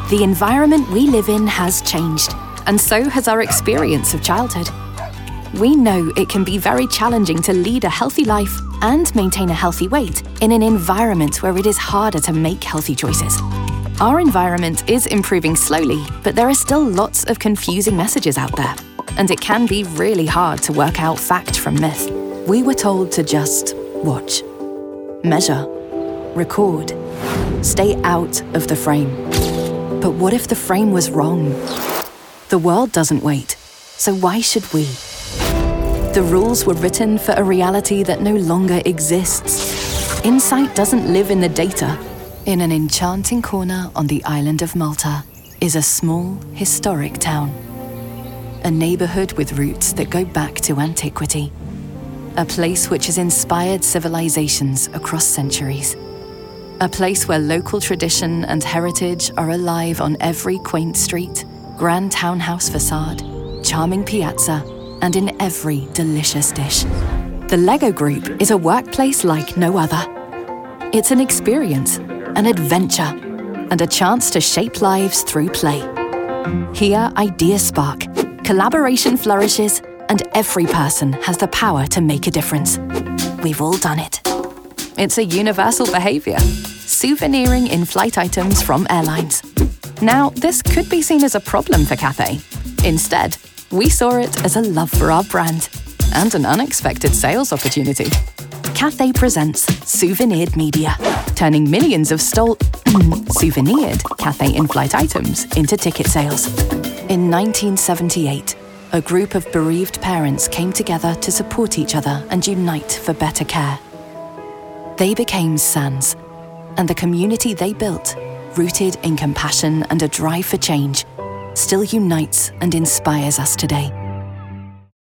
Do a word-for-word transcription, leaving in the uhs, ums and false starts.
The environment we live in has changed, and so has our experience of childhood. We know it can be very challenging to lead a healthy life and maintain a healthy weight in an environment where it is harder to make healthy choices. Our environment is improving slowly, but there are still lots of confusing messages out there, and it can be really hard to work out fact from myth. We were told to just watch, measure, record, stay out of the frame. But what if the frame was wrong? The world doesn't wait, so why should we? The rules were written for a reality that no longer exists. Insight doesn't live in the data. In an enchanting corner on the island of Malta is a small, historic town. A neighborhood with roots that go back to antiquity. A place which has inspired civilizations across centuries. A place where local tradition and heritage are alive on every quaint street, grand townhouse facade, charming piazza, and in every delicious dish. The LEGO Group is a workplace like no other. It's an experience, an adventure, and a chance to shape lives through play. Here, ideas spark, collaboration flourishes, and every person has the power to make a difference. We've all done it. It's a universal behavior, souveniring in-flight items from airlines. Now, this could be seen as a problem for Cathay. Instead, we saw it as a love for our brand and an unexpected sales opportunity. Cathay presents Souvenired Media, turning millions of stole souvenired Cathay in-flight items into ticket sales. In nineteen seventy-eight, a group of bereaved parents came together to support each other and unite for better care. They became SANS, and the community they built, rooted in compassion and a drive for change, still unites and inspires us today.